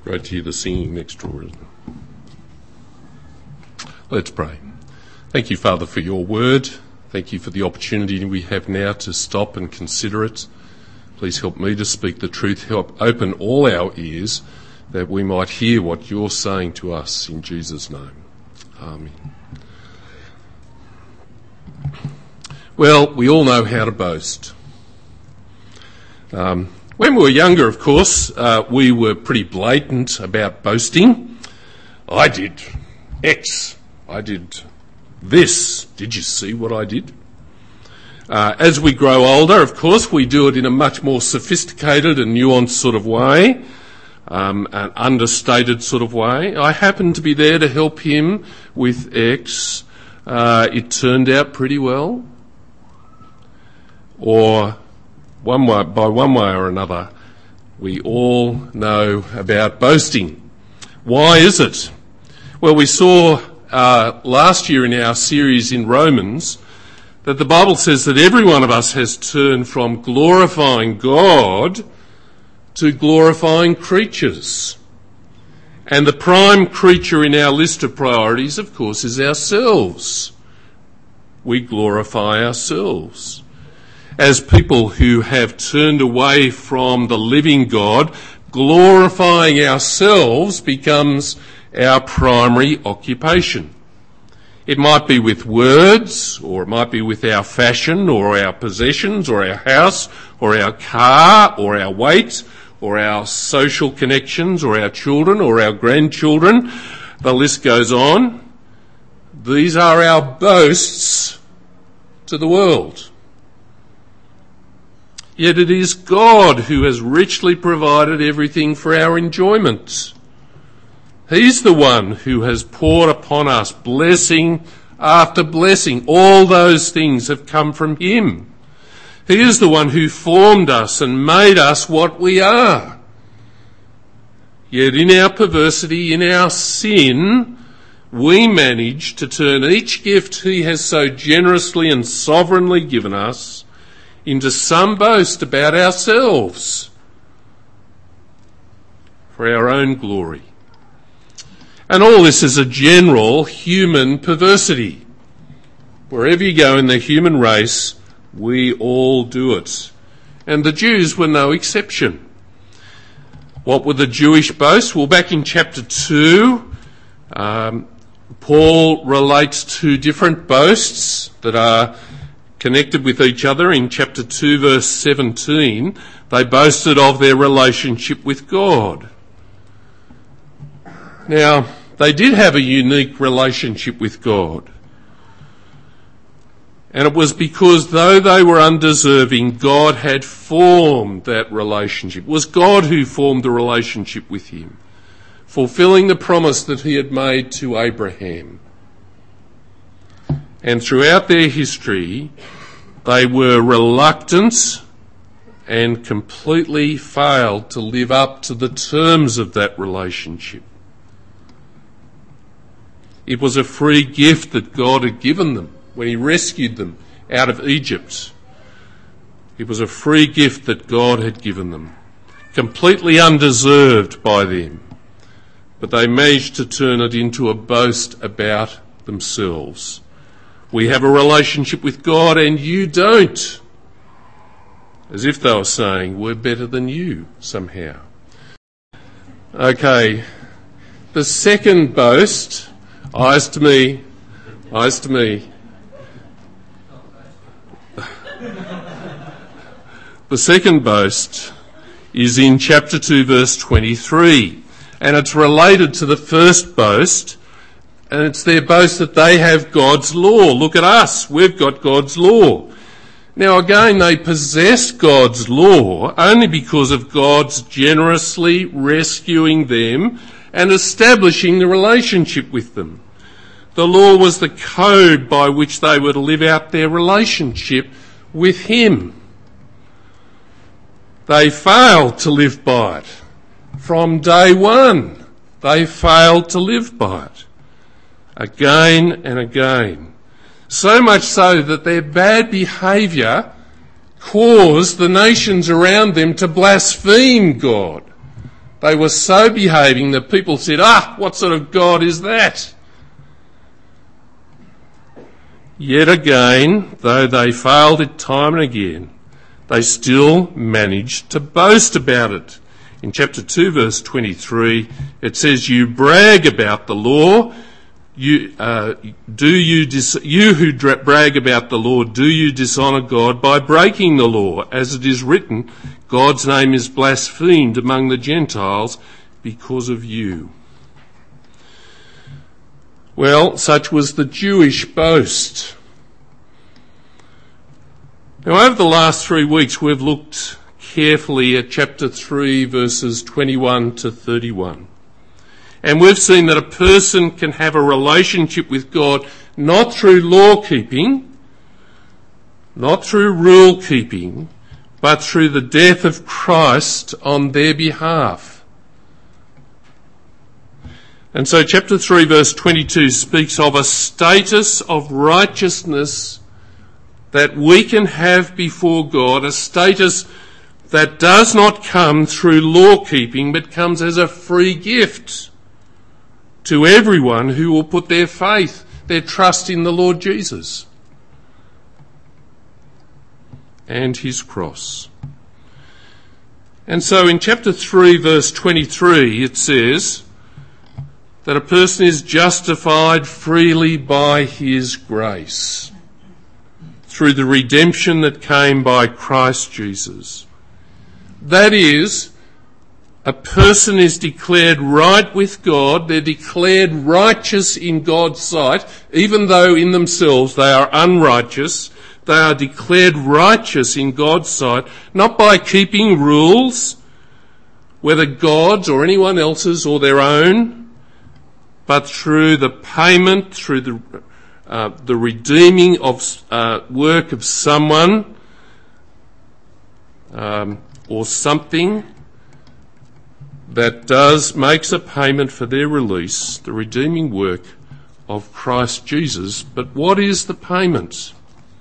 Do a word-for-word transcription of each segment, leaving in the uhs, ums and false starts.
Great to hear the singing next door, isn't it? Let's pray. Thank you, Father, for your word. Thank you for the opportunity we have now to stop and consider it. Please help me to speak the truth. Help open all our ears that we might hear what you're saying to us in Jesus' name. Amen. Well, we all know how to boast. Um, when we were younger, of course, uh, we were pretty blatant about boasting. I did X. I did this. Did you see what I did? Uh, as we grow older, of course, we do it in a much more sophisticated and nuanced sort of way, um, an understated sort of way. I happened to be there to help him with X. Uh, it turned out pretty well. Or one way, by one way or another, we all know about boasting. Why is it? Well, we saw uh, last year in our series in Romans that the Bible says that every one of us has turned from glorifying God to glorifying creatures. And the prime creature in our list of priorities, of course, is ourselves. We glorify ourselves. As people who have turned away from the living God, glorifying ourselves becomes our primary occupation. It might be with words, or it might be with our fashion, or our possessions, or our house, or our car, or our weight, or our social connections, or our children, or our grandchildren. The list goes on. These are our boasts to the world. Yet it is God who has richly provided everything for our enjoyment. He's the one who has poured upon us blessing after blessing. All those things have come from him. He is the one who formed us and made us what we are. Yet in our perversity, in our sin, we manage to turn each gift he has so generously and sovereignly given us into some boast about ourselves for our own glory. And all this is a general human perversity. Wherever you go in the human race, we all do it. And the Jews were no exception. What were the Jewish boasts? Well, back in chapter two, um, Paul relates two different boasts that are connected with each other. In chapter two, verse seventeen, they boasted of their relationship with God. Now, they did have a unique relationship with God. And it was because though they were undeserving, God had formed that relationship. It was God who formed the relationship with him, fulfilling the promise that he had made to Abraham. And throughout their history, they were reluctant and completely failed to live up to the terms of that relationship. It was a free gift that God had given them when he rescued them out of Egypt. It was a free gift that God had given them, completely undeserved by them. But they managed to turn it into a boast about themselves. We have a relationship with God and you don't. As if they were saying, we're better than you somehow. Okay, the second boast, eyes to me, eyes to me. The second boast is in chapter two, verse twenty-three, and it's related to the first boast, and it's their boast that they have God's law. Look at us, we've got God's law. Now again, they possess God's law only because of God's generously rescuing them and establishing the relationship with them. The law was the code by which they were to live out their relationship with him. They failed to live by it. From day one, they failed to live by it. Again and again. So much so that their bad behaviour caused the nations around them to blaspheme God. They were so behaving that people said, ah, what sort of God is that? Yet again, though they failed it time and again, they still managed to boast about it. In chapter two, verse twenty-three, it says, you brag about the law, you, uh, do you, dis- you who dra- brag about the law, do you dishonour God by breaking the law? As it is written, God's name is blasphemed among the Gentiles because of you. Well, such was the Jewish boast. Now, over the last three weeks, we've looked carefully at chapter three, verses twenty-one to thirty-one. And we've seen that a person can have a relationship with God not through law keeping, not through rule keeping, but through the death of Christ on their behalf. And so chapter three, verse twenty-two speaks of a status of righteousness that we can have before God, a status that does not come through law keeping, but comes as a free gift to everyone who will put their faith, their trust in the Lord Jesus and his cross. And so in chapter three, verse twenty-three, it says that a person is justified freely by his grace through the redemption that came by Christ Jesus. That is, a person is declared right with God, they're declared righteous in God's sight, even though in themselves they are unrighteous. They are declared righteous in God's sight, not by keeping rules, whether God's or anyone else's or their own, but through the payment, through the uh, the redeeming of uh, work of someone um, or something that does makes a payment for their release, the redeeming work of Christ Jesus. But what is the payment?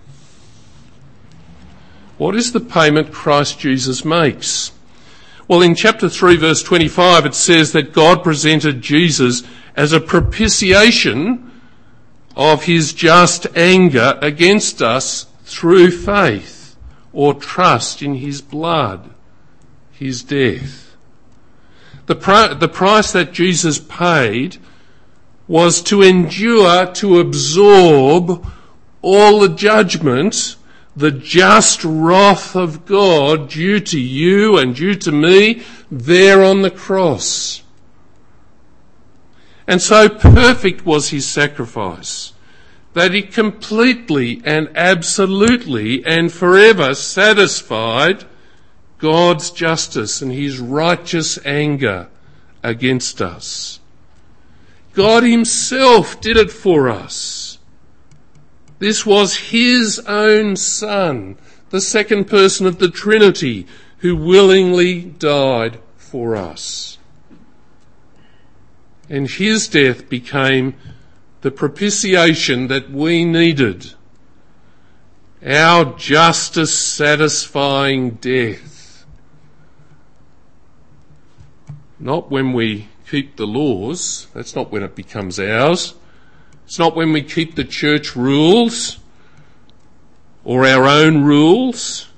What is the payment Christ Jesus makes? Well, in chapter three, verse twenty-five, it says that God presented Jesus as a propitiation of his just anger against us through faith or trust in his blood, his death. The, pri- the price that Jesus paid was to endure, to absorb all the judgment, the just wrath of God due to you and due to me there on the cross. And so perfect was his sacrifice that it completely and absolutely and forever satisfied God's justice and his righteous anger against us. God himself did it for us. This was his own Son, the second person of the Trinity, who willingly died for us. And his death became the propitiation that we needed, our justice satisfying death. Not when we keep the laws, that's not when it becomes ours. It's not when we keep the church rules or our own rules.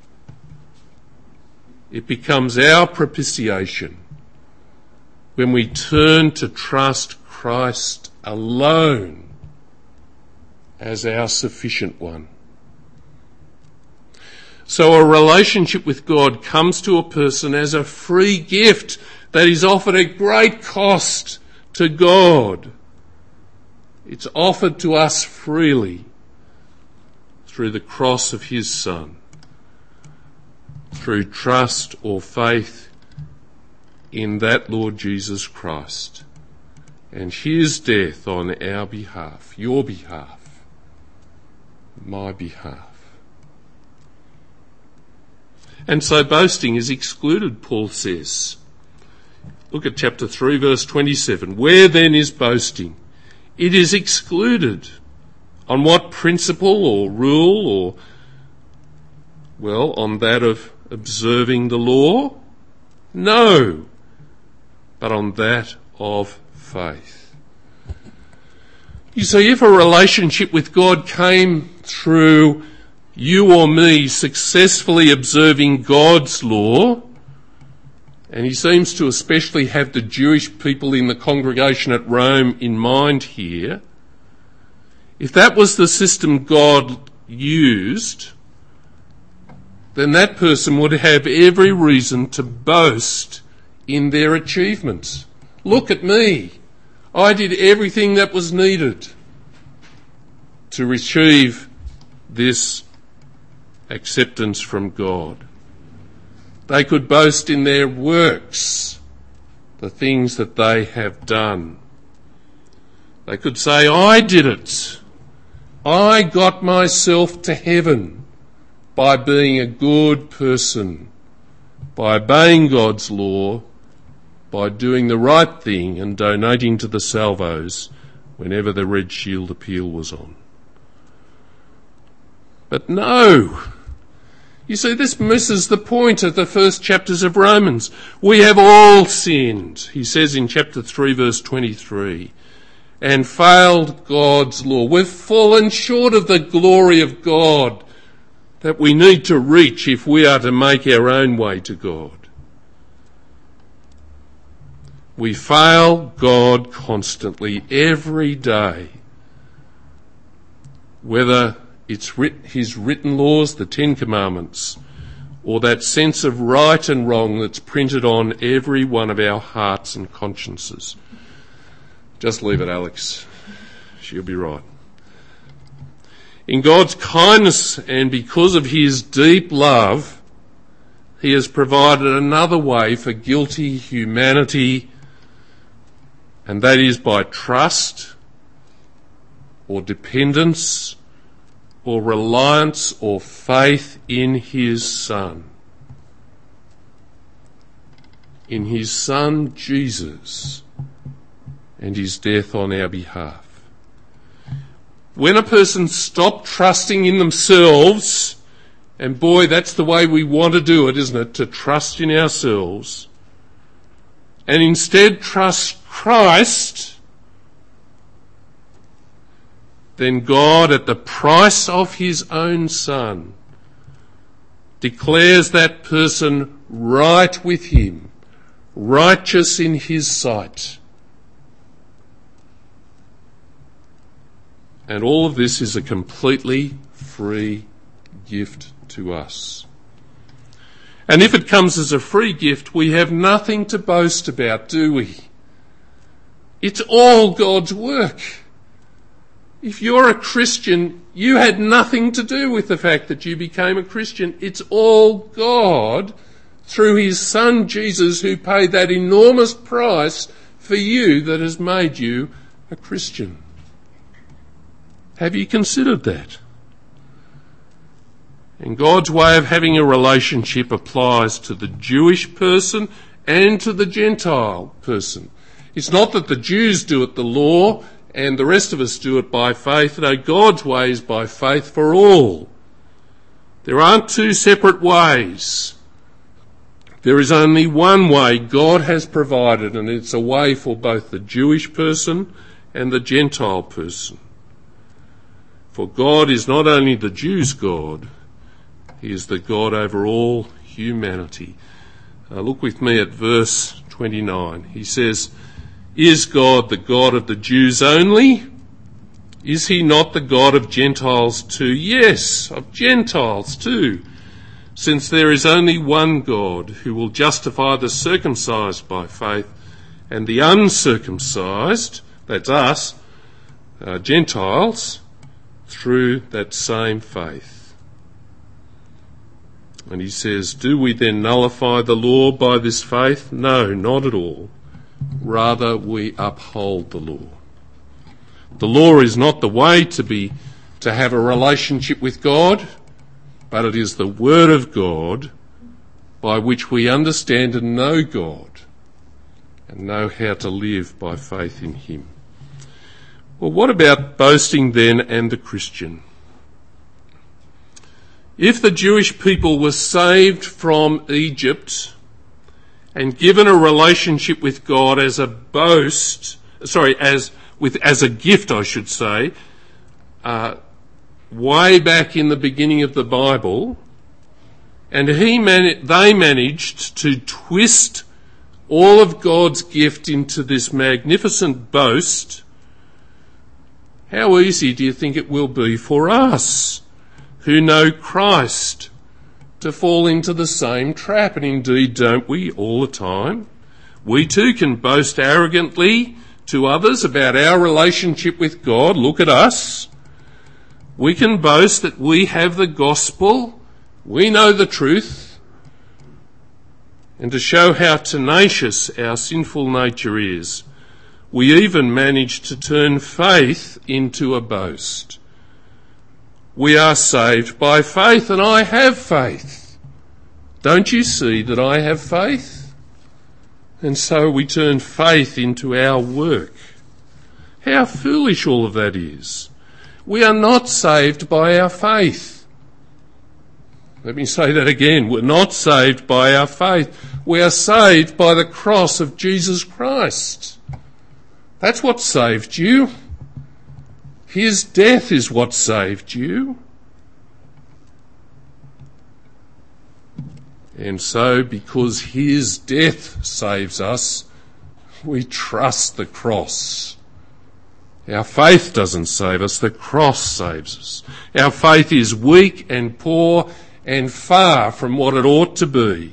It becomes our propitiation when we turn to trust Christ alone as our sufficient one. So a relationship with God comes to a person as a free gift that is offered at great cost to God. It's offered to us freely through the cross of his Son, through trust or faith in that Lord Jesus Christ and his death on our behalf, your behalf, my behalf. And so boasting is excluded, Paul says. Look at chapter three, verse twenty-seven. Where then is boasting? It is excluded. On what principle or rule or, well, on that of observing the law? No. but on that of faith. You see, if a relationship with God came through you or me successfully observing God's law, and he seems to especially have the Jewish people in the congregation at Rome in mind here, if that was the system God used, then that person would have every reason to boast in their achievements. Look at me. I did everything that was needed to achieve this acceptance from God. They could boast in their works, the things that they have done. They could say, I did it. I got myself to heaven by being a good person, by obeying God's law, by doing the right thing and donating to the salvos whenever the Red Shield appeal was on. But no! You see, this misses the point of the first chapters of Romans. We have all sinned, he says in chapter three, verse twenty-three, and failed God's law. We've fallen short of the glory of God that we need to reach if we are to make our own way to God. We fail God constantly, every day, whether it's writ- his written laws, the Ten Commandments, or that sense of right and wrong that's printed on every one of our hearts and consciences. Just leave it, Alex. She'll be right. In God's kindness and because of his deep love, he has provided another way for guilty humanity, and that is by trust or dependence or reliance or faith in his Son. In his Son, Jesus, and his death on our behalf. When a person stops trusting in themselves, and boy, that's the way we want to do it, isn't it? To trust in ourselves, and instead trust Christ, then God, at the price of his own Son, declares that person right with him, righteous in his sight. And all of this is a completely free gift to us. And if it comes as a free gift, we have nothing to boast about, do we? It's all God's work. If you're a Christian, you had nothing to do with the fact that you became a Christian. It's all God, through his Son Jesus, who paid that enormous price for you, that has made you a Christian. Have you considered that? And God's way of having a relationship applies to the Jewish person and to the Gentile person. It's not that the Jews do it the law and the rest of us do it by faith. No, God's way is by faith for all. There aren't two separate ways. There is only one way God has provided, and it's a way for both the Jewish person and the Gentile person. For God is not only the Jews' God, he is the God over all humanity. Uh, look with me at verse twenty-nine. He says, is God the God of the Jews only? Is he not the God of Gentiles too? Yes, of Gentiles too, since there is only one God who will justify the circumcised by faith and the uncircumcised, that's us, uh, Gentiles, through that same faith. And he says, do we then nullify the law by this faith? No, not at all. Rather, we uphold the law. The law is not the way to be, to have a relationship with God, but it is the Word of God by which we understand and know God and know how to live by faith in him. Well, what about boasting then and the Christian? If the Jewish people were saved from Egypt and given a relationship with God as a boast, sorry, as with as a gift, I should say, uh, way back in the beginning of the Bible, and he man- they managed to twist all of God's gift into this magnificent boast, how easy do you think it will be for us who know Christ to fall into the same trap? And indeed, don't we all the time? We too can boast arrogantly to others about our relationship with God. Look at us. We can boast that we have the gospel, we know the truth, and to show how tenacious our sinful nature is, we even manage to turn faith into a boast. We are saved by faith, and I have faith. Don't you see that I have faith? And so we turn faith into our work. How foolish all of that is. We are not saved by our faith. Let me say that again. We're not saved by our faith. We are saved by the cross of Jesus Christ. That's what saved you. His death is what saved you. And so, because his death saves us, we trust the cross. Our faith doesn't save us, the cross saves us. Our faith is weak and poor and far from what it ought to be.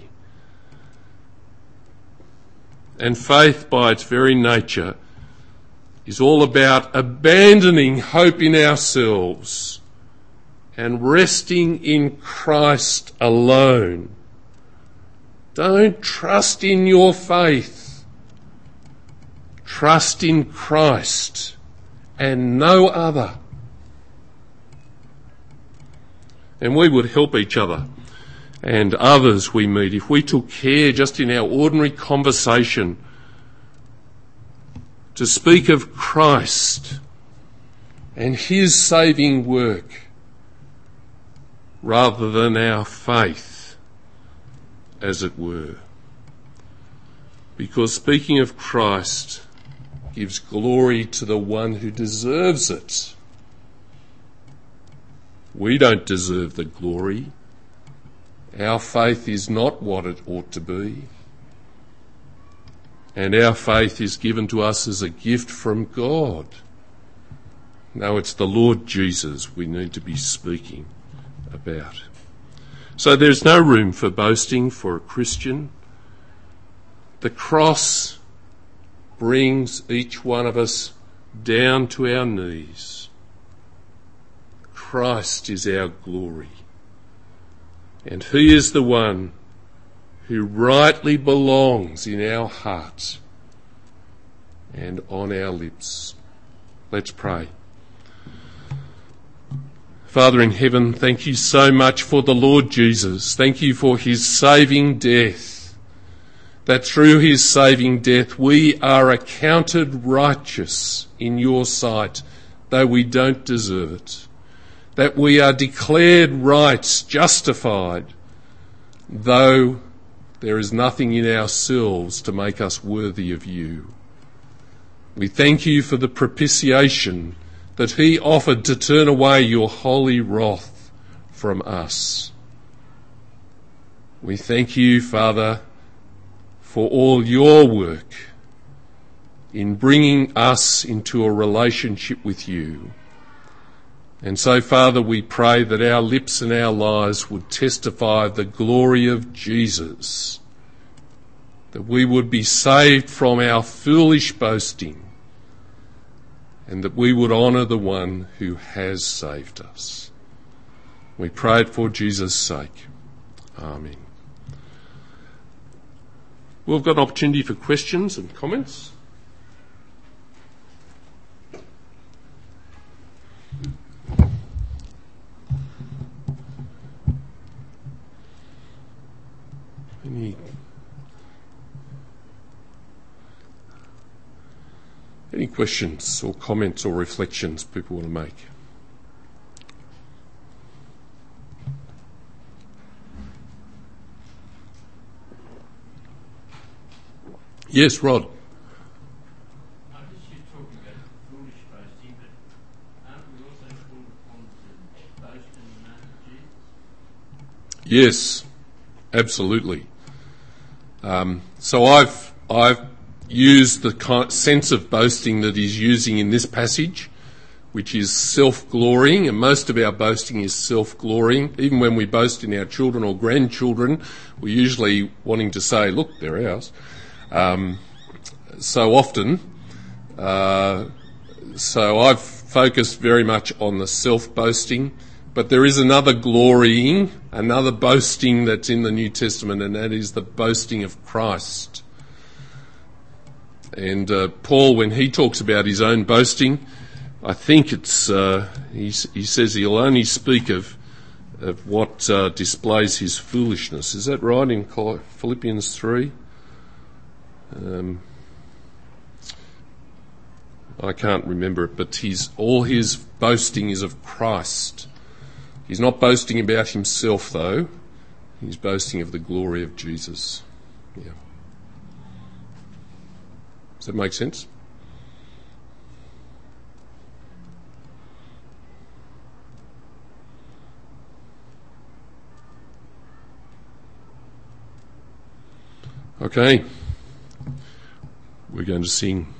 And faith, by its very nature, is all about abandoning hope in ourselves and resting in Christ alone. Don't trust in your faith. Trust in Christ and no other. And we would help each other and others we meet if we took care just in our ordinary conversation to speak of Christ and his saving work rather than our faith, as it were. Because speaking of Christ gives glory to the one who deserves it. We don't deserve the glory. Our faith is not what it ought to be. And our faith is given to us as a gift from God. No, it's the Lord Jesus we need to be speaking about. So there's no room for boasting for a Christian. The cross brings each one of us down to our knees. Christ is our glory. And he is the one who rightly belongs in our hearts and on our lips. Let's pray. Father in heaven, thank you so much for the Lord Jesus. Thank you for his saving death, that through his saving death we are accounted righteous in your sight, though we don't deserve it. That we are declared right, justified, though there is nothing in ourselves to make us worthy of you. We thank you for the propitiation that he offered to turn away your holy wrath from us. We thank you, Father, for all your work in bringing us into a relationship with you. And so, Father, we pray that our lips and our lives would testify the glory of Jesus, that we would be saved from our foolish boasting, and that we would honour the one who has saved us. We pray it for Jesus' sake. Amen. We've got an opportunity for questions and comments. Any, any questions or comments or reflections people want to make? Yes, Rod. I guess you're talking about foolish boasting, but aren't we also called upon to boast in the name of Jesus? Yes, absolutely. Um, so I've I've used the kind, sense of boasting that he's using in this passage, which is self-glorying, and most of our boasting is self-glorying. Even when we boast in our children or grandchildren, we're usually wanting to say, look, they're ours. Um, so often, uh, so I've focused very much on the self-boasting, but there is another glorying, another boasting that's in the New Testament, and that is the boasting of Christ. And uh, Paul, when he talks about his own boasting, I think it's uh, he, he says he'll only speak of of what uh, displays his foolishness. Is that right in Philippians three? Um, I can't remember it, but he's all his boasting is of Christ. He's not boasting about himself, though. He's boasting of the glory of Jesus. Yeah. Does that make sense? Okay. We're going to sing.